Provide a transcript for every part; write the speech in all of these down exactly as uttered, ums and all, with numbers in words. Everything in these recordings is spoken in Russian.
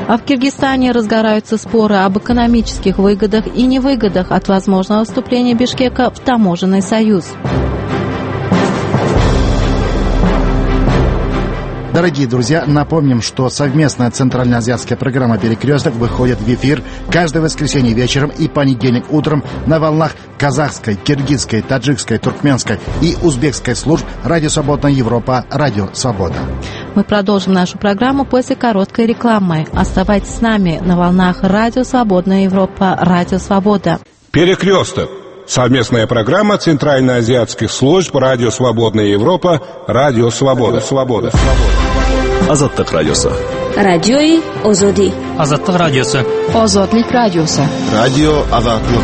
А в Киргизстане разгораются споры об экономических выгодах и невыгодах от возможного вступления Бишкека в таможенный союз. Дорогие друзья, напомним, что совместная центральноазиатская программа «Перекресток» выходит в эфир каждое воскресенье вечером и понедельник утром на волнах казахской, киргизской, таджикской, туркменской и узбекской служб «Радио Свободная Европа», «Радио Свобода». Мы продолжим нашу программу после короткой рекламы. Оставайтесь с нами на волнах «Радио Свободная Европа», «Радио Свобода». «Перекресток». Совместная программа центральноазиатских служб «Радио Свободная Европа», «Радио Свобода». Свобода. Азаттык радиосы. Радиои Озоди. Азаттык радиосы. Озодлик радиосы. Радио Азаттык.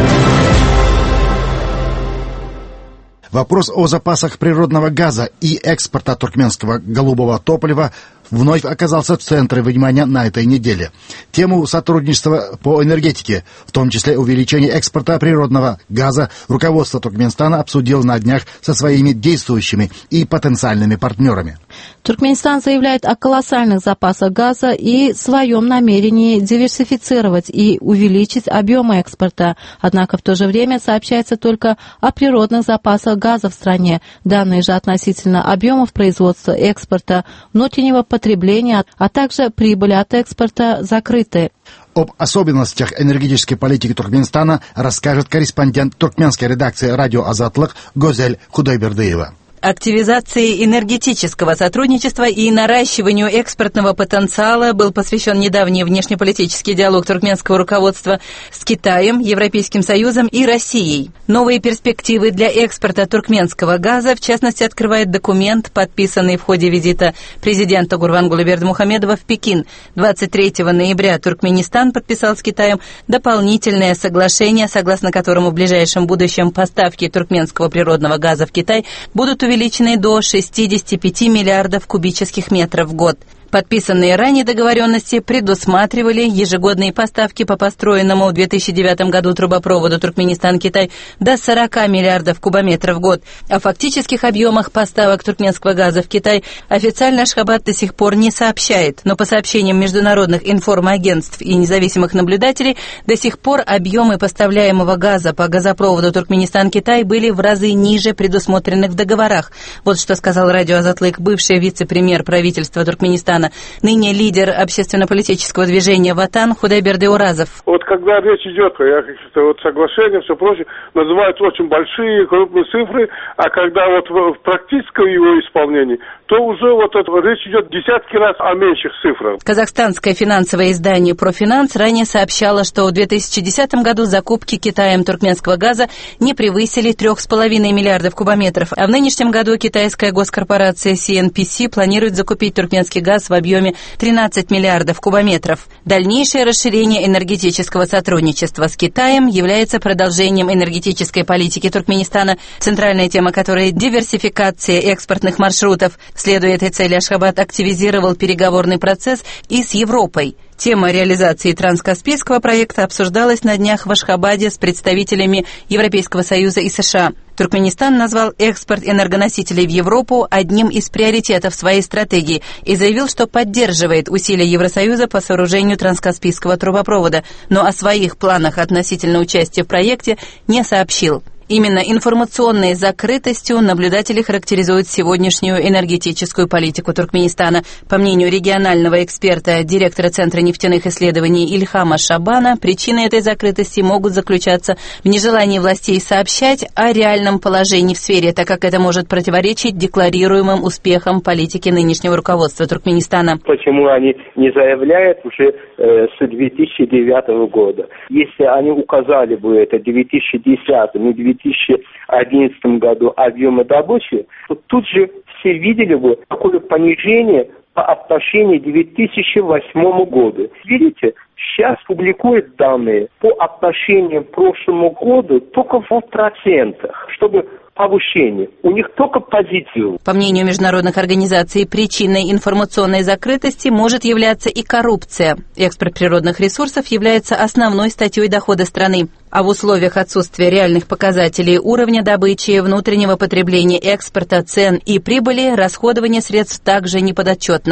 Вопрос о запасах природного газа и экспорта туркменского голубого топлива вновь оказался в центре внимания на этой неделе. Тему сотрудничества по энергетике, в том числе увеличение экспорта природного газа, руководство Туркменистана обсудило на днях со своими действующими и потенциальными партнерами. Туркменистан заявляет о колоссальных запасах газа и своем намерении диверсифицировать и увеличить объемы экспорта. Однако в то же время сообщается только о природных запасах газа в стране. Данные же относительно объемов производства, экспорта, внутреннего потребления, а также прибыли от экспорта закрыты. Об особенностях энергетической политики Туркменистана расскажет корреспондент туркменской редакции «Радио Азатлык» Гозель Худайбердыева. Активизации энергетического сотрудничества и наращиванию экспортного потенциала был посвящен недавний внешнеполитический диалог туркменского руководства с Китаем, Европейским Союзом и Россией. Новые перспективы для экспорта туркменского газа, в частности, открывает документ, подписанный в ходе визита президента Гурбангулы Бердымухамедова в Пекин. двадцать третьего ноября Туркменистан подписал с Китаем дополнительное соглашение, согласно которому в ближайшем будущем поставки туркменского природного газа в Китай будут увеличены увеличены до шестидесяти пяти миллиардов кубических метров в год. Подписанные ранее договоренности предусматривали ежегодные поставки по построенному в две тысячи девятом году трубопроводу Туркменистан-Китай до сорока миллиардов кубометров в год. О фактических объемах поставок туркменского газа в Китай официально Ашхабад до сих пор не сообщает, но по сообщениям международных информагентств и независимых наблюдателей, до сих пор объемы поставляемого газа по газопроводу Туркменистан-Китай были в разы ниже предусмотренных в договорах. Вот что сказал радио Азатлык бывший вице-премьер правительства Туркменистана, ныне лидер общественно-политического движения «Ватан» Худайберди Уразов. Вот когда речь идет о каких-то вот соглашениях, все прочее, называют очень большие, крупные цифры, а когда вот в практическом его исполнении, то уже вот это, речь идет десятки раз о меньших цифрах. Казахстанское финансовое издание «Профинанс» ранее сообщало, что в две тысячи десятом году закупки Китаем туркменского газа не превысили трех с половиной миллиардов кубометров, а в нынешнем году китайская госкорпорация си эн пи си планирует закупить туркменский газ в объеме тринадцать миллиардов кубометров. Дальнейшее расширение энергетического сотрудничества с Китаем является продолжением энергетической политики Туркменистана, центральная тема которой – диверсификация экспортных маршрутов. Следуя этой цели, Ашхабад активизировал переговорный процесс и с Европой. Тема реализации транскаспийского проекта обсуждалась на днях в Ашхабаде с представителями Европейского Союза и США. Туркменистан назвал экспорт энергоносителей в Европу одним из приоритетов своей стратегии и заявил, что поддерживает усилия Евросоюза по сооружению транскаспийского трубопровода, но о своих планах относительно участия в проекте не сообщил. Именно информационной закрытостью наблюдатели характеризуют сегодняшнюю энергетическую политику Туркменистана. По мнению регионального эксперта, директора Центра нефтяных исследований Ильхама Шабана, причины этой закрытости могут заключаться в нежелании властей сообщать о реальном положении в сфере, так как это может противоречить декларируемым успехам политики нынешнего руководства Туркменистана. Почему они не заявляют уже э, с две тысячи девятого года? Если они указали бы это в две тысячи десятом и две тысячи одиннадцатом году объемы добычи, то тут же все видели бы такое понижение по отношению к две тысячи восьмому году. Видите, сейчас публикуют данные по отношению к прошлому году только в процентах, чтобы повышение. У них только позитив. По мнению международных организаций, причиной информационной закрытости может являться и коррупция. Экспорт природных ресурсов является основной статьей дохода страны. А в условиях отсутствия реальных показателей уровня добычи, внутреннего потребления, экспорта, цен и прибыли, расходование средств также неподотчетно.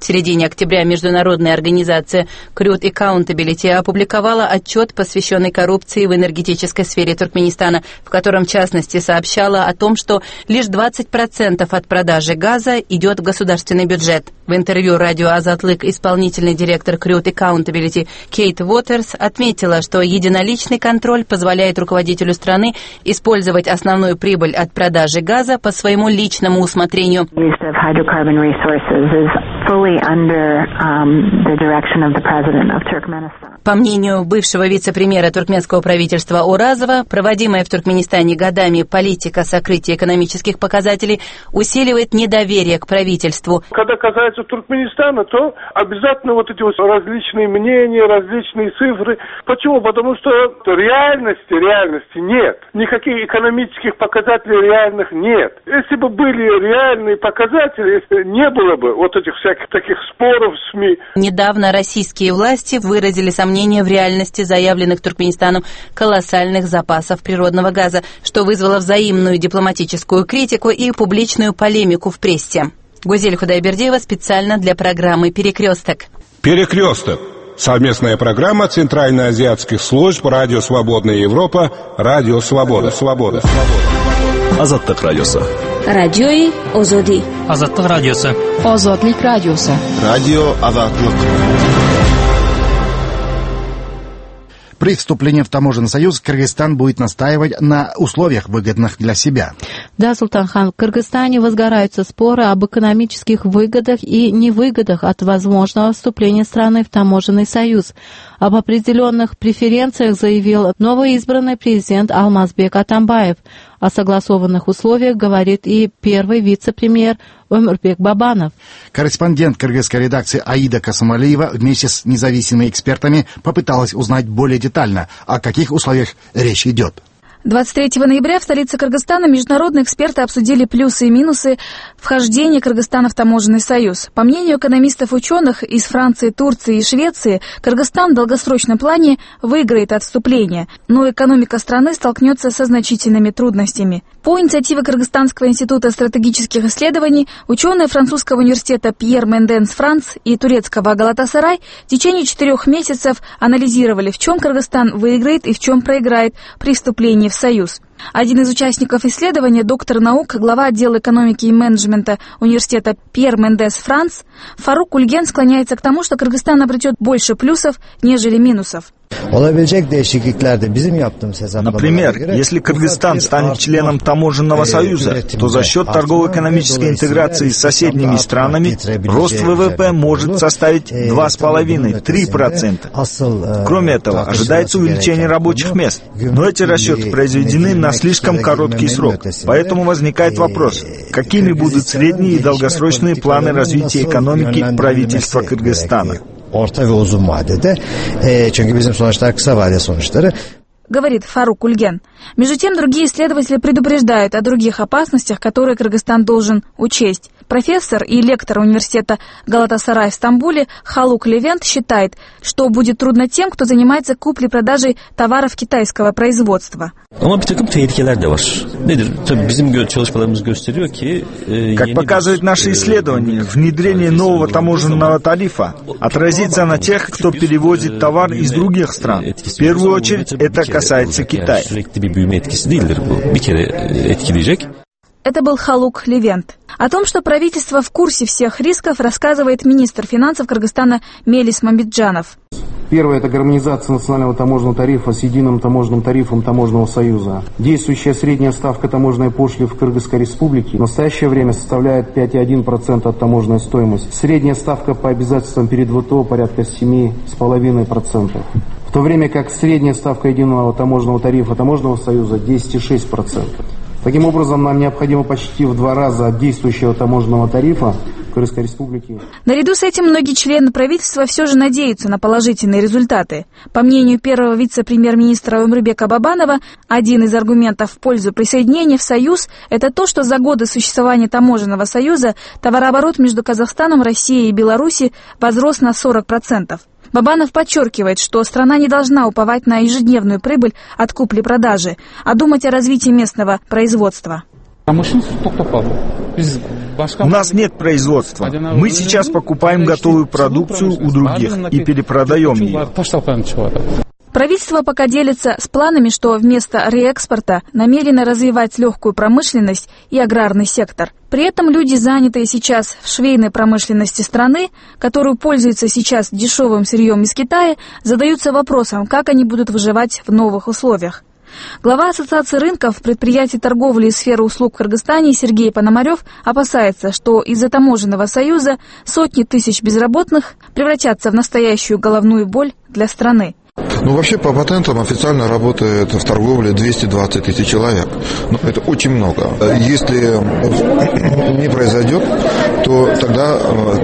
В середине октября международная организация Crude Accountability опубликовала отчет, посвященный коррупции в энергетической сфере Туркменистана, в котором, в частности, сообщала о том, что лишь двадцать процентов от продажи газа идет в государственный бюджет. В интервью радио «Азатлык» исполнительный директор Crude Accountability Кейт Уотерс отметила, что единоличный контроль позволяет руководителю страны использовать основную прибыль от продажи газа по своему личному усмотрению. По мнению бывшего вице-премьера туркменского правительства Уразова, проводимая в Туркменистане годами политика сокрытия экономических показателей усиливает недоверие к правительству. Когда касается Туркменистана, то обязательно вот эти вот различные мнения, различные цифры. Почему? Потому что реальности, реальности нет. Никаких экономических показателей реальных нет. Если бы были реальные показатели, если не было бы вот этих всяких таких споров в СМИ. Недавно российские власти выразили сомнения в реальности заявленных Туркменистаном колоссальных запасов природного газа, что вызвало взаимную дипломатическую критику и публичную полемику в прессе. Гузель Худайбердиева специально для программы «Перекресток». «Перекресток» — совместная программа Центральноазиатских служб «Радио Свободная Европа», «Радио Свобода». Свобода. Азаттык радиосы. Радиои Озоди. Азаттык радиосы. Озодлик радиосы. Радио Азаттык. При вступлении в таможенный союз Кыргызстан будет настаивать на условиях, выгодных для себя. Да, Султанхан, в Кыргызстане возгораются споры об экономических выгодах и невыгодах от возможного вступления страны в таможенный союз. Об определенных преференциях заявил новоизбранный президент Алмазбек Атамбаев. О согласованных условиях говорит и первый вице-премьер Өмурбек Бабанов. Корреспондент кыргызской редакции Аида Касымалиева вместе с независимыми экспертами попыталась узнать более детально, о каких условиях речь идет. двадцать третьего ноября в столице Кыргызстана международные эксперты обсудили плюсы и минусы вхождения Кыргызстана в таможенный союз. По мнению экономистов-ученых из Франции, Турции и Швеции, Кыргызстан в долгосрочном плане выиграет от вступления, но экономика страны столкнется со значительными трудностями. По инициативе Кыргызстанского института стратегических исследований ученые французского университета Пьер Менденс Франц и турецкого Галатасарай в течение четырех месяцев анализировали, в чем Кыргызстан выиграет и в чем проиграет при вступлении в Союз. Один из участников исследования, доктор наук, глава отдела экономики и менеджмента университета Пьер Мендес Франц, Фарук Ульген склоняется к тому, что Кыргызстан обретет больше плюсов, нежели минусов. Например, если Кыргызстан станет членом таможенного союза, то за счет торгово-экономической интеграции с соседними странами рост ВВП может составить два с половиной — три процента. Кроме этого, ожидается увеличение рабочих мест. Но эти расчеты произведены на слишком короткий срок. Поэтому возникает вопрос, какими будут средние и долгосрочные планы развития экономики правительства Кыргызстана. Говорит Фарук Ульген. Между тем, другие исследователи предупреждают о других опасностях, которые Кыргызстан должен учесть. Профессор и лектор университета Галатасарай в Стамбуле Халук Левент считает, что будет трудно тем, кто занимается куплей-продажей товаров китайского производства. Как показывает наше исследование, внедрение нового таможенного тарифа отразится на тех, кто перевозит товар из других стран. В первую очередь это касается Китая. Это был Халук Левент. О том, что правительство в курсе всех рисков, рассказывает министр финансов Кыргызстана Мелис Мамбетджанов. Первое – это гармонизация национального таможенного тарифа с единым таможенным тарифом Таможенного союза. Действующая средняя ставка таможенной пошлины в Кыргызской республике в настоящее время составляет пять целых одна десятая процента от таможенной стоимости. Средняя ставка по обязательствам перед ВТО порядка семь целых пять десятых процента. В то время как средняя ставка единого таможенного тарифа Таможенного союза десять целых шесть десятых процента. Таким образом, нам необходимо почти в два раза от действующего таможенного тарифа Кыргызской республики. Наряду с этим многие члены правительства все же надеются на положительные результаты. По мнению первого вице-премьер-министра Өмурбека Бабанова, один из аргументов в пользу присоединения в Союз – это то, что за годы существования таможенного союза товарооборот между Казахстаном, Россией и Беларусью возрос на сорок процентов. Бабанов подчеркивает, что страна не должна уповать на ежедневную прибыль от купли-продажи, а думать о развитии местного производства. У нас нет производства. Мы сейчас покупаем готовую продукцию у других и перепродаем ее. Правительство пока делится с планами, что вместо реэкспорта намерено развивать легкую промышленность и аграрный сектор. При этом люди, занятые сейчас в швейной промышленности страны, которую пользуются сейчас дешевым сырьем из Китая, задаются вопросом, как они будут выживать в новых условиях. Глава Ассоциации рынков, предприятий торговли и сферы услуг в Кыргызстане Сергей Пономарев опасается, что из-за таможенного союза сотни тысяч безработных превратятся в настоящую головную боль для страны. Ну, вообще, по патентам официально работает в торговле двести двадцать тысяч человек. Ну, это очень много. Если не произойдет, то тогда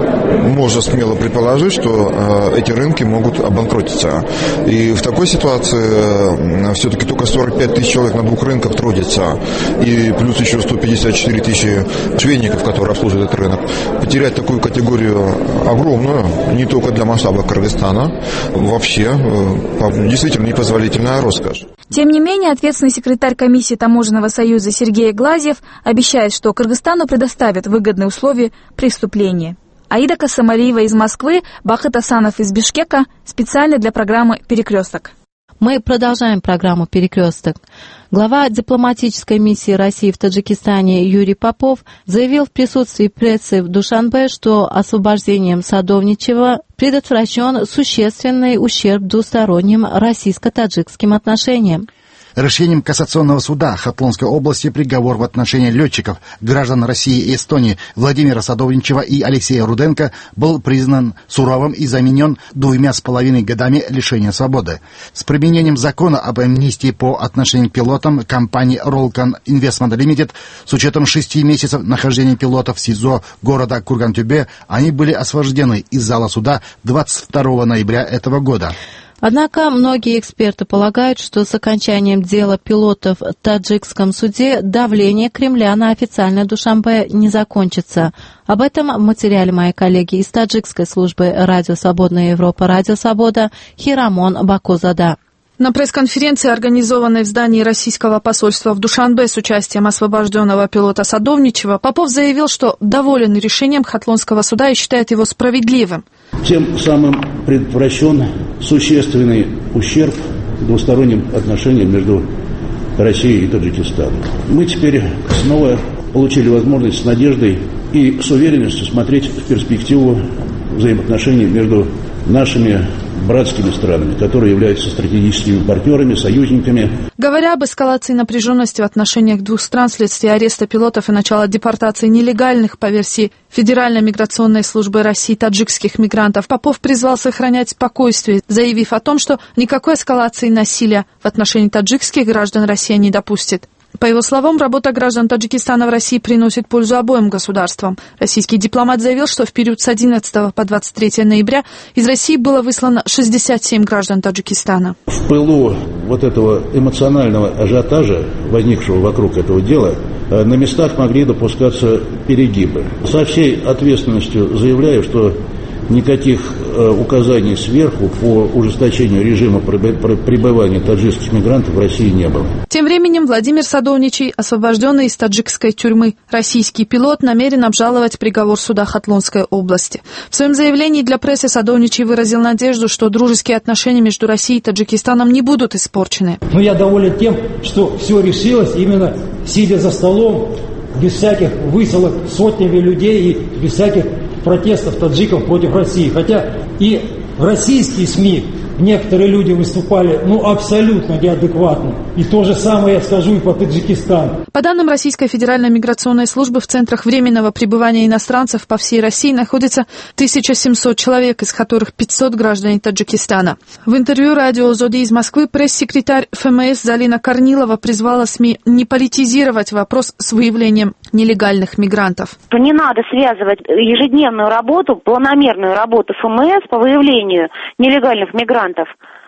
можно смело предположить, что эти рынки могут обанкротиться. И в такой ситуации все-таки только сорок пять тысяч человек на двух рынках трудятся. И плюс еще сто пятьдесят четыре тысячи швейников, которые обслуживают этот рынок. Потерять такую категорию огромную, не только для масштаба Кыргызстана, вообще действительно непозволительная роскошь. Тем не менее, ответственный секретарь комиссии Таможенного союза Сергей Глазьев обещает, что Кыргызстану предоставят выгодные условия при вступлении. Аида Касамалиева из Москвы, Бахыт Асанов из Бишкека, специально для программы «Перекресток». Мы продолжаем программу «Перекресток». Глава дипломатической миссии России в Таджикистане Юрий Попов заявил в присутствии прессы в Душанбе, что освобождением Садовничева предотвращен существенный ущерб двусторонним российско-таджикским отношениям. Решением Кассационного суда Хатлонской области приговор в отношении летчиков, граждан России и Эстонии Владимира Садовничева и Алексея Руденко был признан суровым и заменен двумя с половиной годами лишения свободы. С применением закона об амнистии по отношению к пилотам компании Rolcon Investment Limited с учетом шести месяцев нахождения пилотов в СИЗО города Курган-Тюбе они были освобождены из зала суда двадцать второго ноября этого года. Однако многие эксперты полагают, что с окончанием дела пилотов в таджикском суде давление Кремля на официальное Душанбе не закончится. Об этом в материале моей коллеги из таджикской службы «Радио Свободная Европа» «Радио Свобода» Хирамон Бакозада. На пресс-конференции, организованной в здании российского посольства в Душанбе с участием освобожденного пилота Садовничева, Попов заявил, что доволен решением Хатлонского суда и считает его справедливым. Тем самым предотвращен существенный ущерб двусторонним отношениям между Россией и Таджикистаном. Мы теперь снова получили возможность с надеждой и с уверенностью смотреть в перспективу взаимоотношений между нашими братскими странами, которые являются стратегическими партнерами, союзниками. Говоря об эскалации напряженности в отношениях двух стран вследствие ареста пилотов и начала депортации нелегальных, по версии Федеральной миграционной службы России, таджикских мигрантов, Попов призвал сохранять спокойствие, заявив о том, что никакой эскалации насилия в отношении таджикских граждан Россия не допустит. По его словам, работа граждан Таджикистана в России приносит пользу обоим государствам. Российский дипломат заявил, что в период с одиннадцатого по двадцать третье ноября из России было выслано шестьдесят семь граждан Таджикистана. В пылу вот этого эмоционального ажиотажа, возникшего вокруг этого дела, на местах могли допускаться перегибы. Со всей ответственностью заявляю, что никаких э, указаний сверху по ужесточению режима пребывания таджикских мигрантов в России не было. Тем временем Владимир Садовничий, освобожденный из таджикской тюрьмы российский пилот, намерен обжаловать приговор суда Хатлонской области. В своем заявлении для прессы Садовничий выразил надежду, что дружеские отношения между Россией и Таджикистаном не будут испорчены. Но я доволен тем, что все решилось именно сидя за столом, без всяких высылок сотнями людей и без всяких протестов таджиков против России. Хотя и российские СМИ, некоторые люди выступали ну, абсолютно неадекватно. И то же самое я скажу и по Таджикистану. По данным Российской Федеральной миграционной службы, в центрах временного пребывания иностранцев по всей России находится тысяча семьсот человек, из которых пятьсот граждане Таджикистана. В интервью радио «Зоди» из Москвы пресс-секретарь эф эм эс Залина Корнилова призвала СМИ не политизировать вопрос с выявлением нелегальных мигрантов. Не надо связывать ежедневную работу, планомерную работу эф эм эс по выявлению нелегальных мигрантов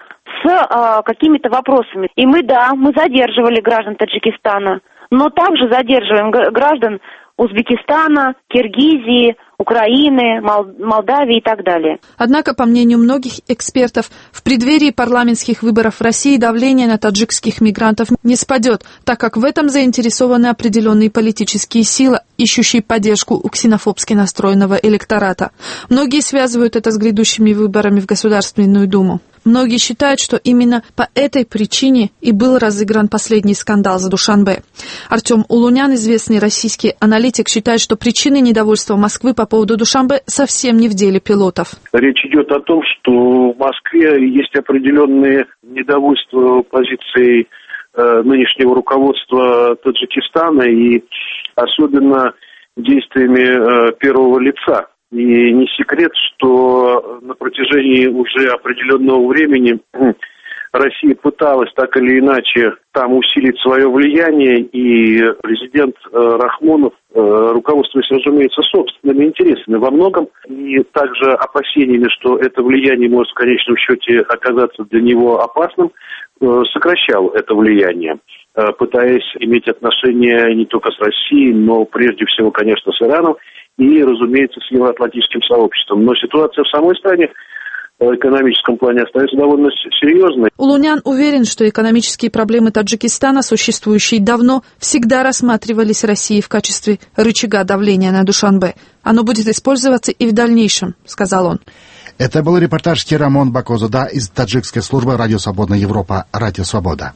с э, какими-то вопросами. И мы, да, мы задерживали граждан Таджикистана, но также задерживаем граждан Узбекистана, Киргизии, Украины, Мол- Молдавии и так далее. Однако, по мнению многих экспертов, в преддверии парламентских выборов в России давление на таджикских мигрантов не спадет, так как в этом заинтересованы определенные политические силы, ищущие поддержку у ксенофобски настроенного электората. Многие связывают это с грядущими выборами в Государственную Думу. Многие считают, что именно по этой причине и был разыгран последний скандал за Душанбе. Артем Улунян, известный российский аналитик, считает, что причины недовольства Москвы по поводу Душанбе совсем не в деле пилотов. Речь идет о том, что в Москве есть определенные недовольства позицией э, нынешнего руководства Таджикистана и особенно действиями э, первого лица. И не секрет, что на протяжении уже определенного времени Россия пыталась так или иначе там усилить свое влияние, и президент Рахмонов, руководствуясь, разумеется, собственными интересами во многом, и также опасениями, что это влияние может в конечном счете оказаться для него опасным, сокращал это влияние, пытаясь иметь отношения не только с Россией, но прежде всего, конечно, с Ираном, и, разумеется, с евроатлантическим сообществом. Но ситуация в самой стране в экономическом плане остается довольно серьезной. Улунян уверен, что экономические проблемы Таджикистана, существующие давно, всегда рассматривались Россией в качестве рычага давления на Душанбе. Оно будет использоваться и в дальнейшем, сказал он. Это был репортаж Тирамон Бакозуда из таджикской службы «Радио Свободная Европа», «Радио Свобода».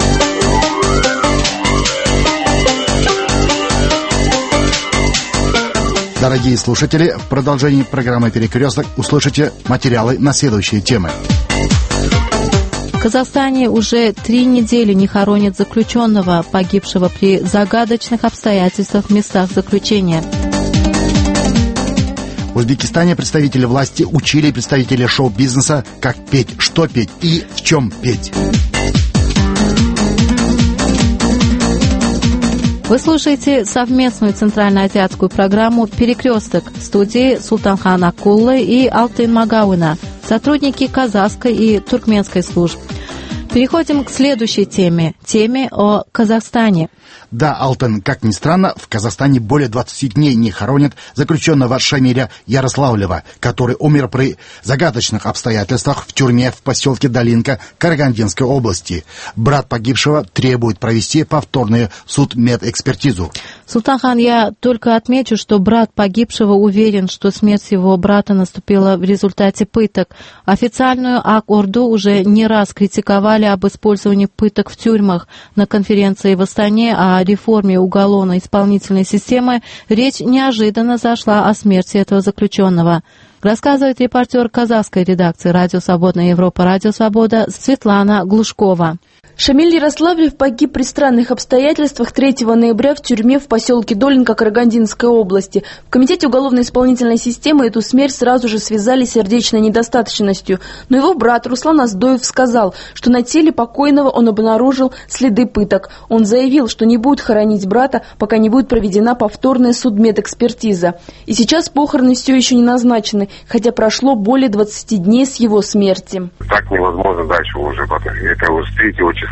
Дорогие слушатели, в продолжении программы «Перекресток» услышите материалы на следующие темы. В Казахстане уже три недели не хоронят заключенного, погибшего при загадочных обстоятельствах в местах заключения. В Узбекистане представители власти учили представителей шоу-бизнеса, как петь, что петь и в чем петь. Вы слушаете совместную центральноазиатскую программу «Перекресток» в студии Султанхан Акуллы и Алтын Магауина, сотрудники казахской и туркменской служб. Переходим к следующей теме, теме о Казахстане. Да, Алтын, как ни странно, в Казахстане более двадцати дней не хоронят заключенного Шамиля Ярославлева, который умер при загадочных обстоятельствах в тюрьме в поселке Долинка Карагандинской области. Брат погибшего требует провести повторную судмедэкспертизу. Султанхан, я только отмечу, что брат погибшего уверен, что смерть его брата наступила в результате пыток. Официальную Ак-Орду уже не раз критиковали об использовании пыток в тюрьмах. На конференции в Астане о реформе уголовно-исполнительной системы речь неожиданно зашла о смерти этого заключенного. Рассказывает репортер казахской редакции «Радио Свободная Европа», «Радио Свобода» Светлана Глушкова. Шамиль Ярославлев погиб при странных обстоятельствах третьего ноября в тюрьме в поселке Долинка Карагандинской области. В Комитете уголовно-исполнительной системы эту смерть сразу же связали с сердечной недостаточностью. Но его брат Руслан Аздоев сказал, что на теле покойного он обнаружил следы пыток. Он заявил, что не будет хоронить брата, пока не будет проведена повторная судмедэкспертиза. И сейчас похороны все еще не назначены, хотя прошло более двадцати дней с его смерти. Так невозможно дальше уже. Это уже с третьего числа.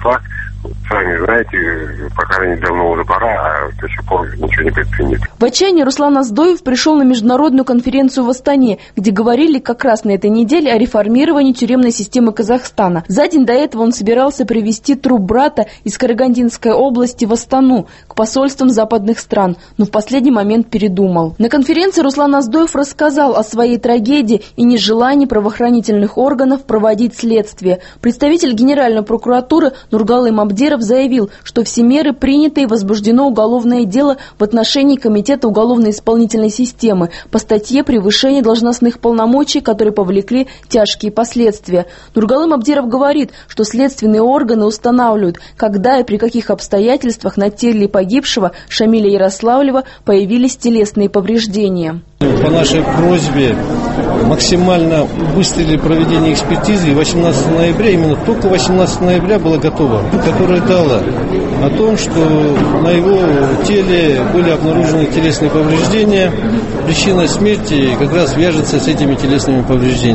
Сами знаете, похоронить давно уже пора, а до сих пор ничего не предпринято. В отчаянии Руслан Аздоев пришел на международную конференцию в Астане, где говорили как раз на этой неделе о реформировании тюремной системы Казахстана. За день до этого он собирался привезти труп брата из Карагандинской области в Астану к посольствам западных стран, но в последний момент передумал. На конференции Руслан Аздоев рассказал о своей трагедии и нежелании правоохранительных органов проводить следствие. Представитель Генеральной прокуратуры Нургалым Абдиров заявил, что все меры приняты и возбуждено уголовное дело в отношении Комитета уголовно-исполнительной системы по статье «Превышение должностных полномочий», которые повлекли тяжкие последствия. Нургалым Абдиров говорит, что следственные органы устанавливают, когда и при каких обстоятельствах на теле погибшего Шамиля Ярославлева появились телесные повреждения. По нашей просьбе максимально убыстрили проведение экспертизы, и восемнадцатого ноября, именно только восемнадцатого ноября было готово, которое дало о том, что на его теле были обнаружены телесные повреждения. Причина смерти как раз вяжется с этими телесными повреждениями.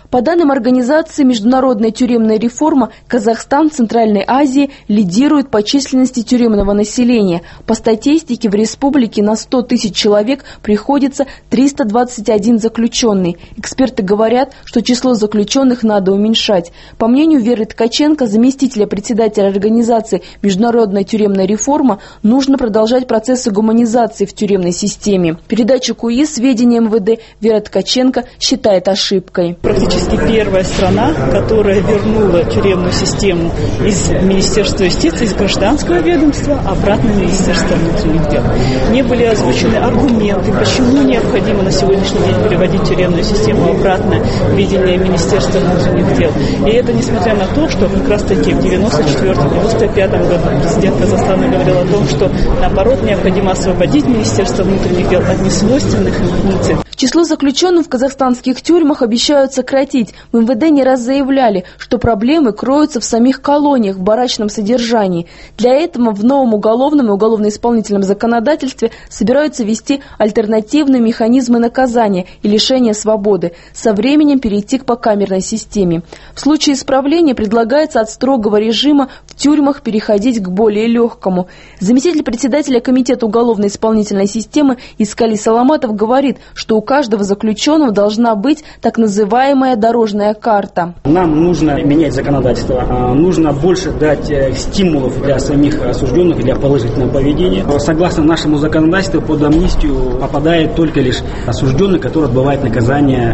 По данным организации «Международная тюремная реформа», Казахстан в Центральной Азии лидирует по численности тюремного населения. По статистике, в республике на сто тысяч человек приходится триста двадцать один заключенный. Эксперты говорят, что число заключенных надо уменьшать. По мнению Веры Ткаченко, заместителя председателя организации «Международная тюремная реформа», нужно продолжать процессы гуманизации в тюремной системе. Передача КУИ сведения МВД Вера Ткаченко считает ошибкой. Практически первая страна, которая вернула тюремную систему из Министерства юстиции, из гражданского ведомства, обратно в Министерство внутренних дел. Не были озвучены аргументы, почему необходимо на сегодняшний день переводить тюремную систему обратно в видение Министерства внутренних дел. И это несмотря на то, что как раз таки в девяносто четвёртом — девяносто пятом году президент Казахстана говорил о том, что наоборот необходимо освободить Министерство внутренних дел от несвойственных функций. Число заключенных в казахстанских тюрьмах обещают сократить. В МВД не раз заявляли, что проблемы кроются в самих колониях, в барачном содержании. Для этого в новом уголовном и уголовно-исполнительном законодательстве собираются ввести альтернативные механизмы наказания и лишения свободы, со временем перейти к покамерной системе. В случае исправления предлагается от строгого режима в тюрьмах переходить к более легкому. Заместитель председателя Комитета уголовно-исполнительной системы Искали Саламатов говорит, что у каждого заключенного должна быть так называемая дорожная карта. Нам нужно менять законодательство, нужно больше дать стимулов для самих осужденных для положительного поведения. Согласно нашему законодательству, под амнистию попадает только лишь осужденный, который отбывает наказание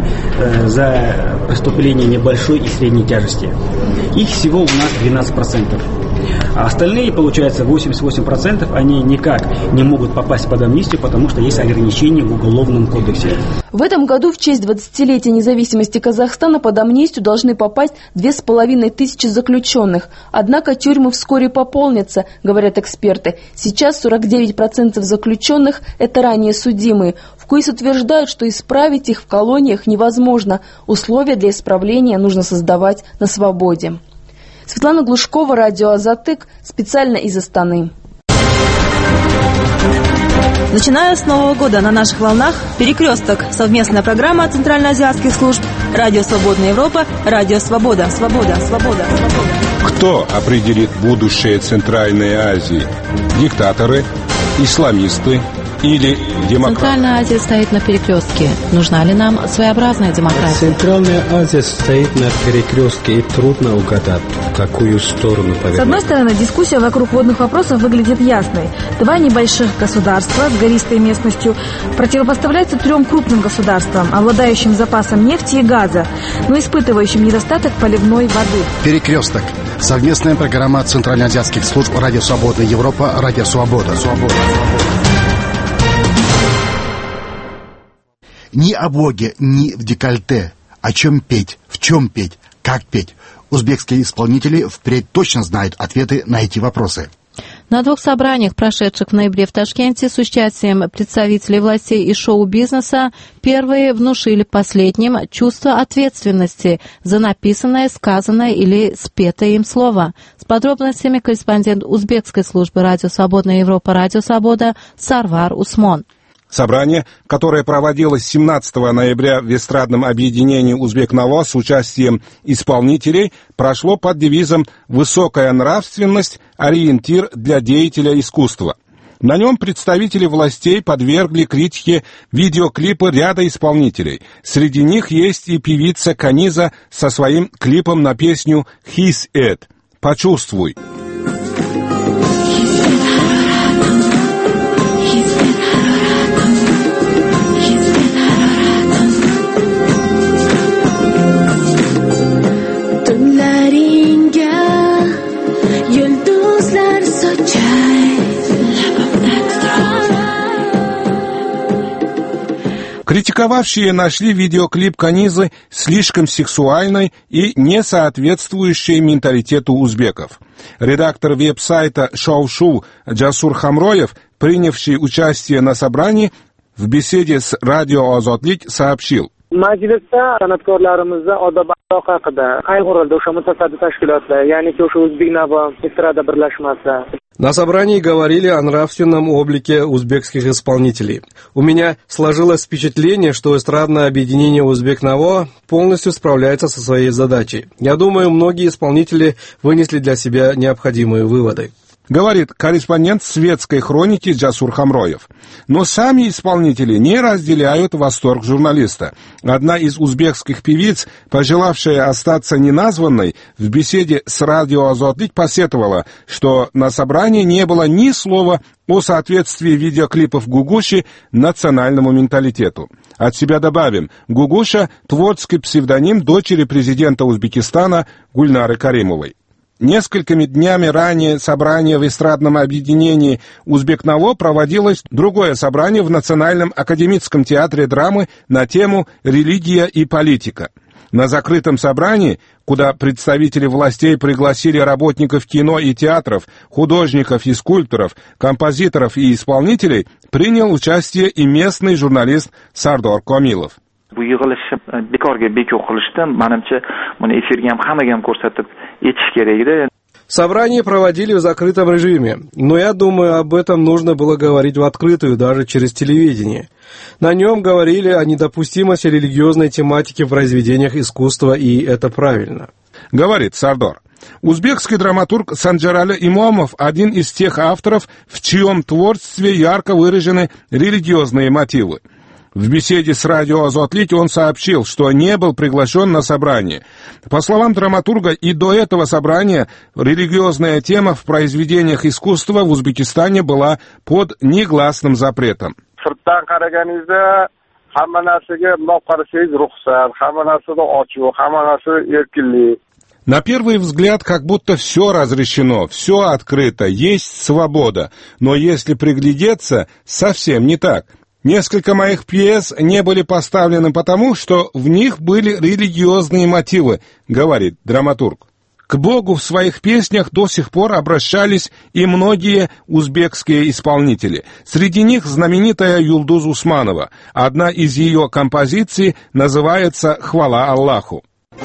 за преступление небольшой и средней тяжести. Их всего у нас двенадцать процентов. А остальные, получается, восемьдесят восемь процентов, они никак не могут попасть под амнистию, потому что есть ограничения в Уголовном кодексе. В этом году в честь двадцатилетия независимости Казахстана под амнистию должны попасть две с половиной тысячи заключенных. Однако тюрьмы вскоре пополнятся, говорят эксперты. Сейчас сорок девять процентов заключенных – это ранее судимые. В КУИС утверждают, что исправить их в колониях невозможно. Условия для исправления нужно создавать на свободе. Светлана Глушкова, радио «Азатык», специально из Астаны. Начиная с Нового года на наших волнах «Перекресток» — совместная программа центральноазиатских служб, Радио Свободная Европа, Радио Свобода, Свобода, Свобода, Свобода. Кто определит будущее Центральной Азии? Диктаторы, исламисты или демократы? Центральная Азия стоит на перекрестке. Нужна ли нам своеобразная демократия? Центральная Азия стоит на перекрестке, и трудно угадать, в какую сторону повернуть. С одной стороны, дискуссия вокруг водных вопросов выглядит ясной. Два небольших государства с гористой местностью противопоставляются трем крупным государствам, обладающим запасом нефти и газа, но испытывающим недостаток поливной воды. Перекресток. Совместная программа центральноазиатских служб Радио Свободная Европа, Радио Свобода. Свобода. Ни о Боге, ни в декольте. О чем петь, в чем петь, как петь. Узбекские исполнители впредь точно знают ответы на эти вопросы. На двух собраниях, прошедших в ноябре в Ташкенте с участием представителей властей и шоу-бизнеса, первые внушили последним чувство ответственности за написанное, сказанное или спетое им слово. С подробностями корреспондент узбекской службы Радио Свободная Европа, Радио Свобода Сарвар Усмон. Собрание, которое проводилось семнадцатого ноября в эстрадном объединении «Узбек-Навоз» с участием исполнителей, прошло под девизом «Высокая нравственность – ориентир для деятеля искусства». На нем представители властей подвергли критике видеоклипы ряда исполнителей. Среди них есть и певица Каниза со своим клипом на песню «His It» – «Почувствуй». Критиковавшие нашли видеоклип Канизы слишком сексуальной и не соответствующей менталитету узбеков. Редактор веб-сайта «Шоу-Шу» Джасур Хамроев, принявший участие на собрании, в беседе с радио «Озодлик» сообщил: Majlisda san'atkorlarimizda odob axloq haqida qayg'urildi o'sha mutasaddi tashkilotlar, ya'ni o'sha O'zbek-Navo estrada birlashmasi. На собрании говорили о нравственном облике узбекских исполнителей. У меня сложилось впечатление, что эстрадное объединение «Узбек-Наво» полностью справляется со своей задачей. Я думаю, многие исполнители вынесли для себя необходимые выводы. Говорит корреспондент светской хроники Джасур Хамроев. Но сами исполнители не разделяют восторг журналиста. Одна из узбекских певиц, пожелавшая остаться неназванной, в беседе с радио «Азотлик» посетовала, что на собрании не было ни слова о соответствии видеоклипов Гугуши национальному менталитету. От себя добавим, Гугуша – творческий псевдоним дочери президента Узбекистана Гульнары Каримовой. Несколькими днями ранее собрание в эстрадном объединении «Узбек-Наво» проводилось другое собрание в Национальном академическом театре драмы на тему «Религия и политика». На закрытом собрании, куда представители властей пригласили работников кино и театров, художников и скульпторов, композиторов и исполнителей, принял участие и местный журналист Сардор Комилов. Bu yig'ilish bekorga bekor qilishdi. Menimcha, buni efirga ham hammaga ham ko'rsatib etish kerak edi. Собрание проводили в закрытом режиме, но я думаю, об этом нужно было говорить в открытую, даже через телевидение. На нем говорили о недопустимости религиозной тематики в произведениях искусства, и это правильно. Говорит Сардор. Узбекский драматург Санджарали Имомов – один из тех авторов, в чьем творчестве ярко выражены религиозные мотивы. В беседе с радио «Азотлик» он сообщил, что не был приглашен на собрание. По словам драматурга, и до этого собрания религиозная тема в произведениях искусства в Узбекистане была под негласным запретом. На первый взгляд, как будто все разрешено, все открыто, есть свобода. Но если приглядеться, совсем не так. Несколько моих пьес не были поставлены потому, что в них были религиозные мотивы, говорит драматург. К Богу в своих песнях до сих пор обращались и многие узбекские исполнители. Среди них знаменитая Юлдуз Усманова. Одна из ее композиций называется «Хвала Аллаху».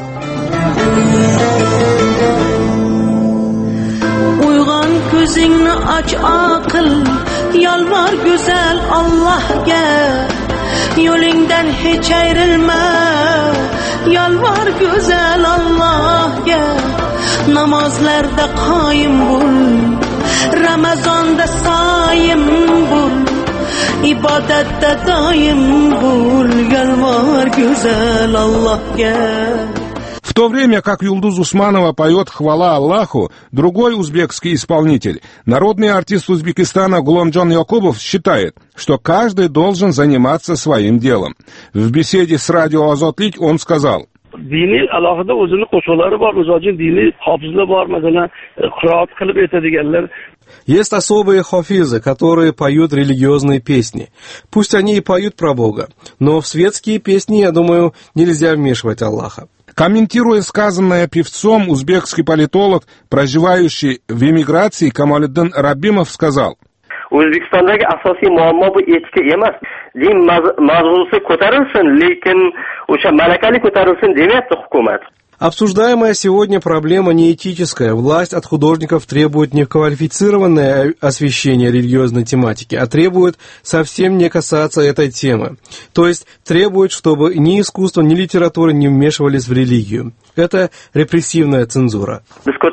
Gözünü aç akıl, yalvar güzel Allah'a, yolundan hiç ayrılma, yalvar güzel Allah'a, namazlarda kaim bul, Ramazanda saim bul, ibadette daim bul, yalvar güzel Allah'a. В то время как Юлдуз Усманова поет «Хвала Аллаху», другой узбекский исполнитель, народный артист Узбекистана Гуломджон Якубов, считает, что каждый должен заниматься своим делом. В беседе с радио «Азотлик» он сказал: diniy alohida o'zini qo'shiqlari bor, o'zojin diniy hofizlar bor, masalan, qiroat qilib aytadiganlar. Есть особые хафизы, которые поют религиозные песни. Пусть они и поют про Бога, но в светские песни, я думаю, нельзя вмешивать Аллаха. Комментируя сказанное певцом, узбекский политолог, проживающий в эмиграции, Камалиддин Рабимов сказал: O'zbekistondagi asosiy muammo bu etika emas. Din mavzusi ko'tarilsin, lekin o'sha malakali ko'tarilsin demayapti hukumat. Обсуждаемая сегодня проблема не этическая. Власть от художников требует не квалифицированное освещение религиозной тематики, а требует совсем не касаться этой темы. То есть требует, чтобы ни искусство, ни литература не вмешивались в религию. Это репрессивная цензура.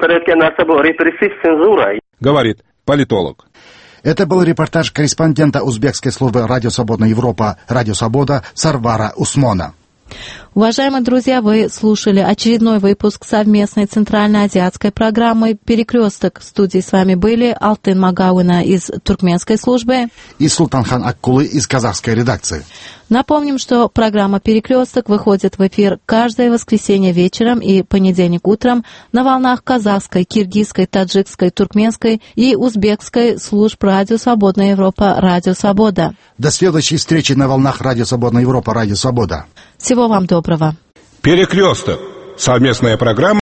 Говорит политолог. Это был репортаж корреспондента узбекской службы «Радио Свободная Европа» «Радио Свобода» Сарвара Усмона. Уважаемые друзья, вы слушали очередной выпуск совместной центральноазиатской программы «Перекресток». В студии с вами были Алтын Магауина из туркменской службы и Султанхан Аккулы из казахской редакции. Напомним, что программа «Перекресток» выходит в эфир каждое воскресенье вечером и понедельник утром на волнах казахской, киргизской, таджикской, туркменской и узбекской служб «Радио Свободная Европа», «Радио Свобода». До следующей встречи на волнах «Радио Свободная Европа», «Радио Свобода». Всего вам доброго. «Перекресток» — совместная программа